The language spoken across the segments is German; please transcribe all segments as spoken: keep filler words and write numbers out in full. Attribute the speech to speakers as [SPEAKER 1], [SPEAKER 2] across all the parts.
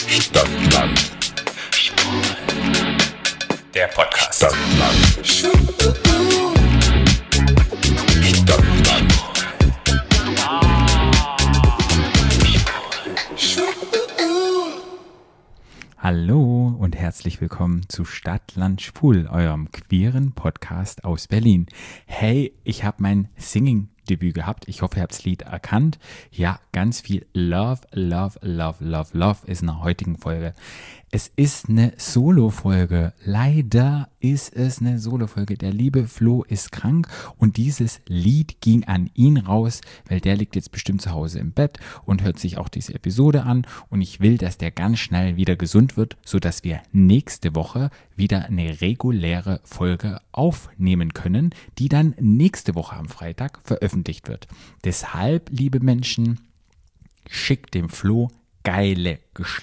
[SPEAKER 1] Stadtland.
[SPEAKER 2] Der Podcast.
[SPEAKER 1] Stadtland. Stadtland.
[SPEAKER 3] Hallo und herzlich willkommen zu Stadtland Schwul, eurem queeren Podcast aus Berlin. Hey, ich habe mein Singing-Debüt gehabt. Ich hoffe, ihr habt das Lied erkannt. Ja, ganz viel Love, Love, Love, Love, Love ist in der heutigen Folge. Es ist eine Solo-Folge. Leider ist es eine Solo-Folge. Der liebe Flo ist krank und dieses Lied ging an ihn raus, weil der liegt jetzt bestimmt zu Hause im Bett und hört sich auch diese Episode an. Und ich will, dass der ganz schnell wieder gesund wird, sodass wir nächste Woche wieder eine reguläre Folge aufnehmen können, die dann nächste Woche am Freitag veröffentlicht wird. Deshalb, liebe Menschen, schickt dem Flo geile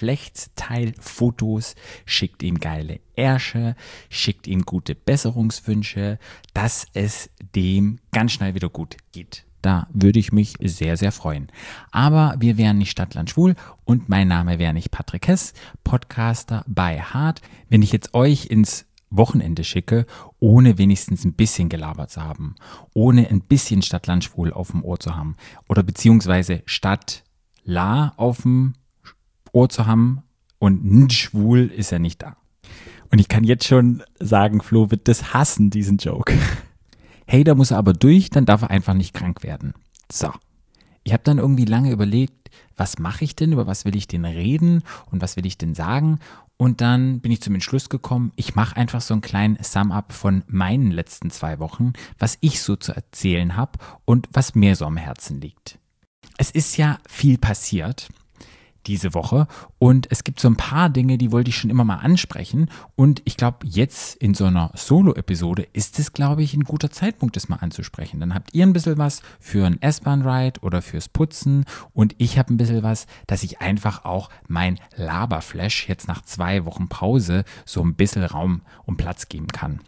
[SPEAKER 3] Geschlechtsteilfotos, schickt ihm geile Ärsche, schickt ihm gute Besserungswünsche, dass es dem ganz schnell wieder gut geht. Da würde ich mich sehr, sehr freuen. Aber wir wären nicht Stadtland Schwul und mein Name wäre nicht Patrick Hess, Podcaster bei Hart. Wenn ich jetzt euch ins Wochenende schicke, ohne wenigstens ein bisschen gelabert zu haben, ohne ein bisschen Stadtland Schwul auf dem Ohr zu haben oder beziehungsweise Stadt La auf dem Ohr zu haben und n schwul ist er nicht da. Und ich kann jetzt schon sagen, Flo wird das hassen, diesen Joke. Hey, da muss er aber durch, dann darf er einfach nicht krank werden. So, ich habe dann irgendwie lange überlegt, was mache ich denn, über was will ich denn reden und was will ich denn sagen? Und dann bin ich zum Entschluss gekommen, ich mache einfach so einen kleinen Sum-Up von meinen letzten zwei Wochen, was ich so zu erzählen habe und was mir so am Herzen liegt. Es ist ja viel passiert diese Woche und es gibt so ein paar Dinge, die wollte ich schon immer mal ansprechen und ich glaube, jetzt in so einer Solo-Episode ist es, glaube ich, ein guter Zeitpunkt, das mal anzusprechen. Dann habt ihr ein bisschen was für ein S-Bahn-Ride oder fürs Putzen und ich habe ein bisschen was, dass ich einfach auch mein Laberflash jetzt nach zwei Wochen Pause so ein bisschen Raum und Platz geben kann.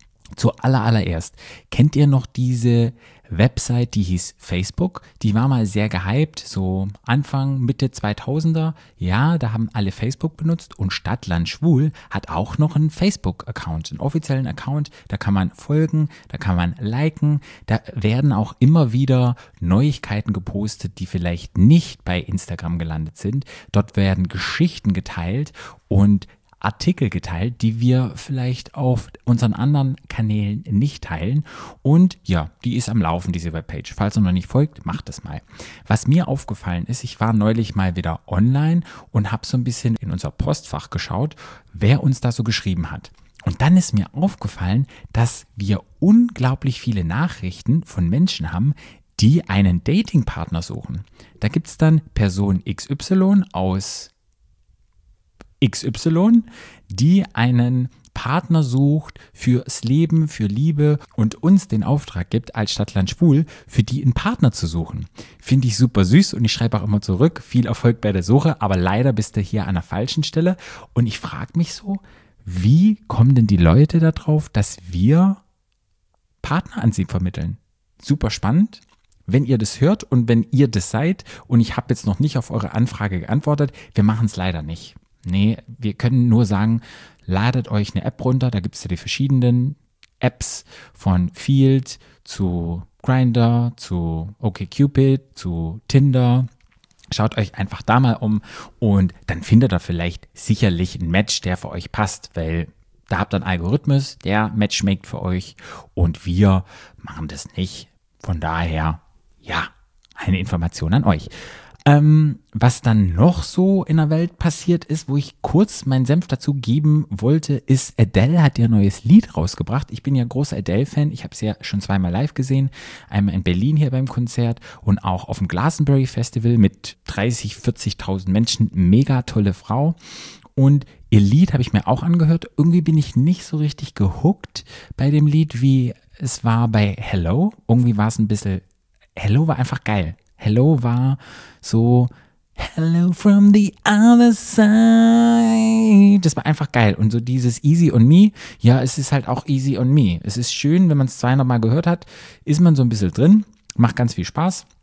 [SPEAKER 3] Zuallererst, kennt ihr noch diese Website, die hieß Facebook? Die war mal sehr gehypt, so Anfang, Mitte zweitausender. Ja, da haben alle Facebook benutzt und Stadtland Schwul hat auch noch einen Facebook-Account, einen offiziellen Account. Da kann man folgen, da kann man liken. Da werden auch immer wieder Neuigkeiten gepostet, die vielleicht nicht bei Instagram gelandet sind. Dort werden Geschichten geteilt und Artikel geteilt, die wir vielleicht auf unseren anderen Kanälen nicht teilen. Und ja, die ist am Laufen, diese Webpage. Falls ihr noch nicht folgt, macht das mal. Was mir aufgefallen ist, ich war neulich mal wieder online und habe so ein bisschen in unser Postfach geschaut, wer uns da so geschrieben hat. Und dann ist mir aufgefallen, dass wir unglaublich viele Nachrichten von Menschen haben, die einen Datingpartner suchen. Da gibt es dann Person X Y aus X Y, die einen Partner sucht fürs Leben, für Liebe und uns den Auftrag gibt, als Stadtland Schwul, für die einen Partner zu suchen. Finde ich super süß und ich schreibe auch immer zurück, viel Erfolg bei der Suche, aber leider bist du hier an der falschen Stelle. Und ich frage mich so, wie kommen denn die Leute darauf, dass wir Partner an sie vermitteln? Super spannend. Wenn ihr das hört und wenn ihr das seid und ich habe jetzt noch nicht auf eure Anfrage geantwortet, wir machen es leider nicht. Nee, wir können nur sagen, ladet euch eine App runter, da gibt es ja die verschiedenen Apps von Field zu Grindr, zu OkCupid, zu Tinder. Schaut euch einfach da mal um und dann findet ihr vielleicht sicherlich ein Match, der für euch passt, weil da habt ihr einen Algorithmus, der matchmaket für euch und wir machen das nicht. Von daher, ja, eine Information an euch. Ähm, was dann noch so in der Welt passiert ist, wo ich kurz meinen Senf dazu geben wollte, ist, Adele hat ihr neues Lied rausgebracht. Ich bin ja großer Adele-Fan. Ich habe sie ja schon zweimal live gesehen. Einmal in Berlin hier beim Konzert und auch auf dem Glastonbury Festival mit dreißig, vierzigtausend Menschen. Mega tolle Frau. Und ihr Lied habe ich mir auch angehört. Irgendwie bin ich nicht so richtig gehuckt bei dem Lied, wie es war bei Hello. Irgendwie war es ein bisschen, Hello war einfach geil. Hello war so, hello from the other side. Das war einfach geil. Und so dieses Easy on Me, ja, es ist halt auch Easy on Me. Es ist schön, wenn man es zweihundert Mal gehört hat, ist man so ein bisschen drin, macht ganz viel Spaß.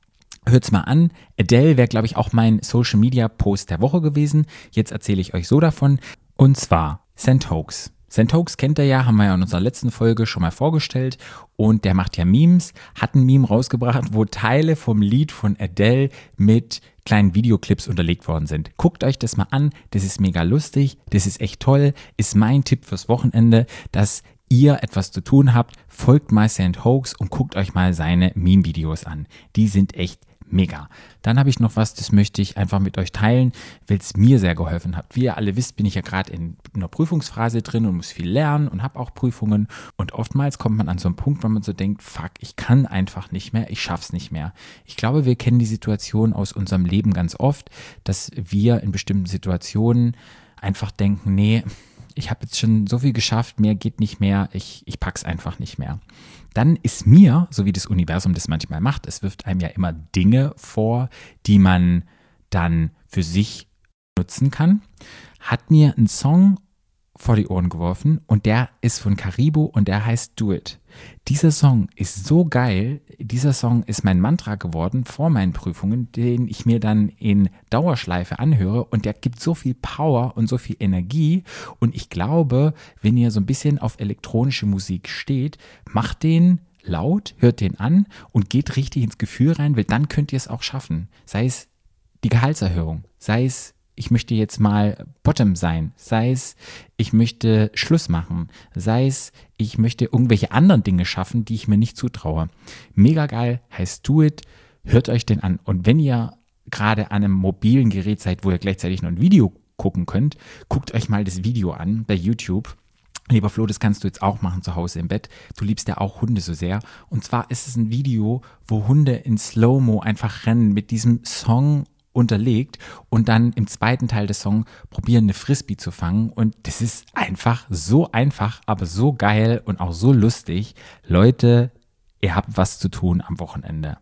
[SPEAKER 3] Hört's mal an. Adele wäre, glaube ich, auch mein Social-Media-Post der Woche gewesen. Jetzt erzähle ich euch so davon. Und zwar Saint Hoax. Saint Hoax kennt ihr ja, haben wir ja in unserer letzten Folge schon mal vorgestellt. Und der macht ja Memes, hat ein Meme rausgebracht, wo Teile vom Lied von Adele mit kleinen Videoclips unterlegt worden sind. Guckt euch das mal an, das ist mega lustig, das ist echt toll, ist mein Tipp fürs Wochenende, dass ihr etwas zu tun habt, folgt mal Saint Hoax und guckt euch mal seine Meme-Videos an. Die sind echt mega. Dann habe ich noch was, das möchte ich einfach mit euch teilen, weil es mir sehr geholfen hat. Wie ihr alle wisst, bin ich ja gerade in einer Prüfungsphase drin und muss viel lernen und habe auch Prüfungen. Und oftmals kommt man an so einen Punkt, wo man so denkt, fuck, ich kann einfach nicht mehr, ich schaff's nicht mehr. Ich glaube, wir kennen die Situation aus unserem Leben ganz oft, dass wir in bestimmten Situationen einfach denken, nee, ich habe jetzt schon so viel geschafft, mehr geht nicht mehr, ich, ich pack's einfach nicht mehr. Dann ist mir, so wie das Universum das manchmal macht, es wirft einem ja immer Dinge vor, die man dann für sich nutzen kann, hat mir einen Song vor die Ohren geworfen und der ist von Caribou und der heißt Do It. Dieser Song ist so geil, dieser Song ist mein Mantra geworden vor meinen Prüfungen, den ich mir dann in Dauerschleife anhöre und der gibt so viel Power und so viel Energie und ich glaube, wenn ihr so ein bisschen auf elektronische Musik steht, macht den laut, hört den an und geht richtig ins Gefühl rein, weil dann könnt ihr es auch schaffen. Sei es die Gehaltserhöhung, sei es ich möchte jetzt mal Bottom sein, sei es, ich möchte Schluss machen, sei es, ich möchte irgendwelche anderen Dinge schaffen, die ich mir nicht zutraue. Mega geil, heißt Do It, hört euch den an. Und wenn ihr gerade an einem mobilen Gerät seid, wo ihr gleichzeitig noch ein Video gucken könnt, guckt euch mal das Video an bei YouTube. Lieber Flo, das kannst du jetzt auch machen zu Hause im Bett. Du liebst ja auch Hunde so sehr. Und zwar ist es ein Video, wo Hunde in Slow-Mo einfach rennen mit diesem Song unterlegt und dann im zweiten Teil des Songs probieren, eine Frisbee zu fangen und das ist einfach so einfach, aber so geil und auch so lustig. Leute, ihr habt was zu tun am Wochenende.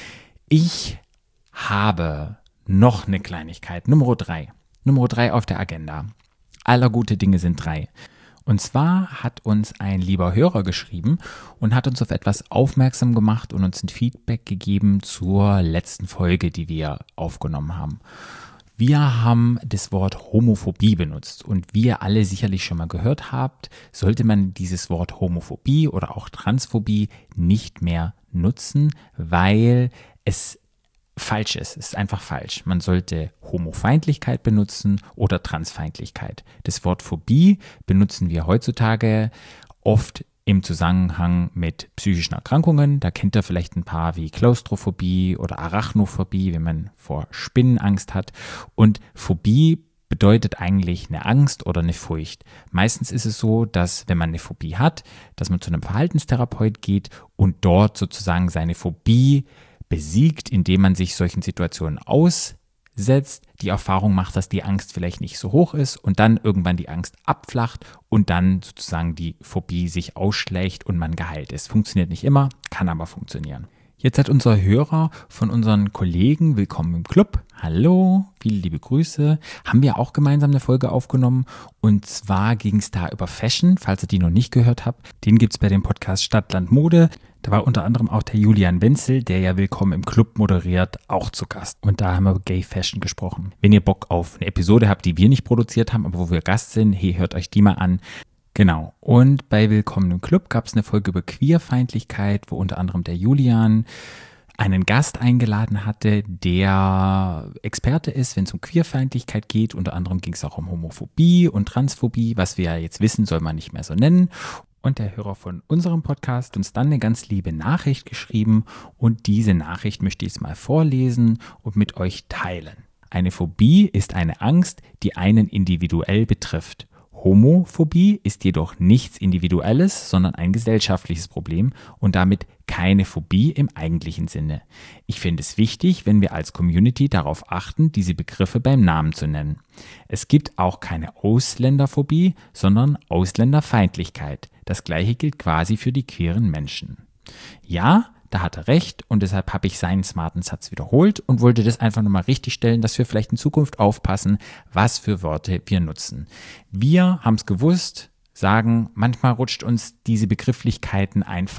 [SPEAKER 3] Ich habe noch eine Kleinigkeit, Nummer drei. Nummer drei auf der Agenda. Aller gute Dinge sind drei. Und zwar hat uns ein lieber Hörer geschrieben und hat uns auf etwas aufmerksam gemacht und uns ein Feedback gegeben zur letzten Folge, die wir aufgenommen haben. Wir haben das Wort Homophobie benutzt und wie ihr alle sicherlich schon mal gehört habt, sollte man dieses Wort Homophobie oder auch Transphobie nicht mehr nutzen, weil es falsch ist. Es ist einfach falsch. Man sollte Homofeindlichkeit benutzen oder Transfeindlichkeit. Das Wort Phobie benutzen wir heutzutage oft im Zusammenhang mit psychischen Erkrankungen. Da kennt ihr vielleicht ein paar wie Klaustrophobie oder Arachnophobie, wenn man vor Spinnen Angst hat. Und Phobie bedeutet eigentlich eine Angst oder eine Furcht. Meistens ist es so, dass wenn man eine Phobie hat, dass man zu einem Verhaltenstherapeut geht und dort sozusagen seine Phobie besiegt, indem man sich solchen Situationen aussetzt, die Erfahrung macht, dass die Angst vielleicht nicht so hoch ist und dann irgendwann die Angst abflacht und dann sozusagen die Phobie sich ausschlägt und man geheilt ist. Funktioniert nicht immer, kann aber funktionieren. Jetzt hat unser Hörer von unseren Kollegen, willkommen im Club, hallo, viele liebe Grüße, haben wir auch gemeinsam eine Folge aufgenommen und zwar ging es da über Fashion, falls ihr die noch nicht gehört habt, den gibt es bei dem Podcast Stadtland Mode. Da war unter anderem auch der Julian Wenzel, der ja Willkommen im Club moderiert, auch zu Gast. Und da haben wir über Gay Fashion gesprochen. Wenn ihr Bock auf eine Episode habt, die wir nicht produziert haben, aber wo wir Gast sind, hey, hört euch die mal an. Genau. Und bei Willkommen im Club gab es eine Folge über Queerfeindlichkeit, wo unter anderem der Julian einen Gast eingeladen hatte, der Experte ist, wenn es um Queerfeindlichkeit geht. Unter anderem ging es auch um Homophobie und Transphobie, was wir ja jetzt wissen, soll man nicht mehr so nennen. Und der Hörer von unserem Podcast hat uns dann eine ganz liebe Nachricht geschrieben und diese Nachricht möchte ich jetzt mal vorlesen und mit euch teilen. Eine Phobie ist eine Angst, die einen individuell betrifft. Homophobie ist jedoch nichts Individuelles, sondern ein gesellschaftliches Problem und damit keine Phobie im eigentlichen Sinne. Ich finde es wichtig, wenn wir als Community darauf achten, diese Begriffe beim Namen zu nennen. Es gibt auch keine Ausländerphobie, sondern Ausländerfeindlichkeit. Das gleiche gilt quasi für die queeren Menschen. Ja, da hat er recht und deshalb habe ich seinen smarten Satz wiederholt und wollte das einfach nochmal richtig stellen, dass wir vielleicht in Zukunft aufpassen, was für Worte wir nutzen. Wir haben es gewusst, sagen, manchmal rutscht uns diese Begrifflichkeiten einfach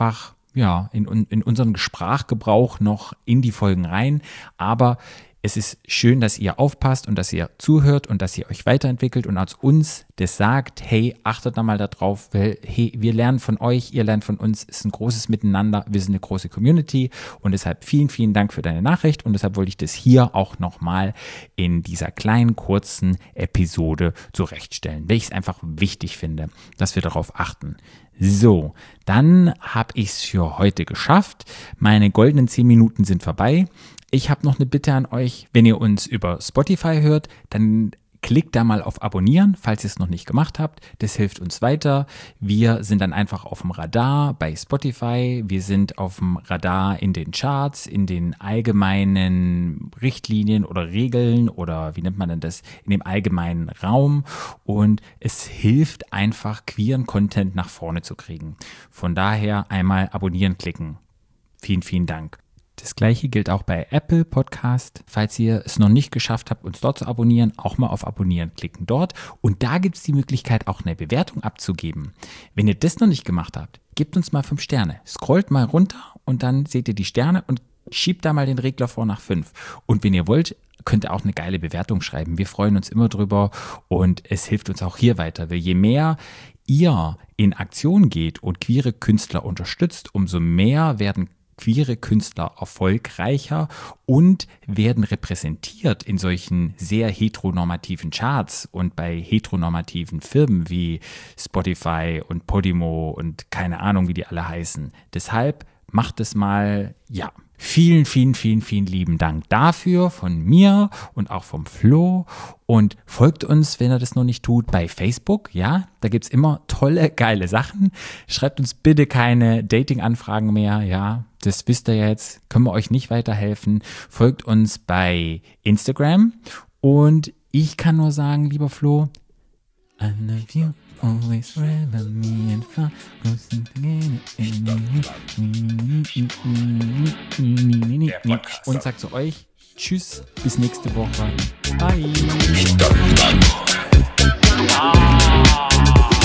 [SPEAKER 3] ja, in, in unseren Sprachgebrauch noch in die Folgen rein, aber es ist schön, dass ihr aufpasst und dass ihr zuhört und dass ihr euch weiterentwickelt und als uns das sagt, hey, achtet da mal da drauf, weil hey, wir lernen von euch, ihr lernt von uns, es ist ein großes Miteinander, wir sind eine große Community und deshalb vielen, vielen Dank für deine Nachricht und deshalb wollte ich das hier auch nochmal in dieser kleinen, kurzen Episode zurechtstellen, weil ich es einfach wichtig finde, dass wir darauf achten. So, dann habe ich es für heute geschafft. Meine goldenen zehn Minuten sind vorbei. Ich habe noch eine Bitte an euch, wenn ihr uns über Spotify hört, dann klickt da mal auf Abonnieren, falls ihr es noch nicht gemacht habt. Das hilft uns weiter. Wir sind dann einfach auf dem Radar bei Spotify. Wir sind auf dem Radar in den Charts, in den allgemeinen Richtlinien oder Regeln oder wie nennt man denn das, in dem allgemeinen Raum. Und es hilft einfach, queeren Content nach vorne zu kriegen. Von daher einmal Abonnieren klicken. Vielen, vielen Dank. Das gleiche gilt auch bei Apple Podcast. Falls ihr es noch nicht geschafft habt, uns dort zu abonnieren, auch mal auf Abonnieren klicken dort. Und da gibt es die Möglichkeit, auch eine Bewertung abzugeben. Wenn ihr das noch nicht gemacht habt, gebt uns mal fünf Sterne. Scrollt mal runter und dann seht ihr die Sterne und schiebt da mal den Regler vor nach fünf. Und wenn ihr wollt, könnt ihr auch eine geile Bewertung schreiben. Wir freuen uns immer drüber und es hilft uns auch hier weiter. Weil je mehr ihr in Aktion geht und queere Künstler unterstützt, umso mehr werden queere Künstler erfolgreicher und werden repräsentiert in solchen sehr heteronormativen Charts und bei heteronormativen Firmen wie Spotify und Podimo und keine Ahnung, wie die alle heißen. Deshalb macht es mal, ja. Vielen, vielen, vielen, vielen lieben Dank dafür von mir und auch vom Flo und folgt uns, wenn ihr das noch nicht tut, bei Facebook, ja, da gibt's immer tolle, geile Sachen. Schreibt uns bitte keine Dating-Anfragen mehr, ja, das wisst ihr jetzt, können wir euch nicht weiterhelfen. Folgt uns bei Instagram und ich kann nur sagen, lieber Flo, I love you. Always forever, me and far, und sagt zu euch, tschüss, bis nächste Woche. Bye.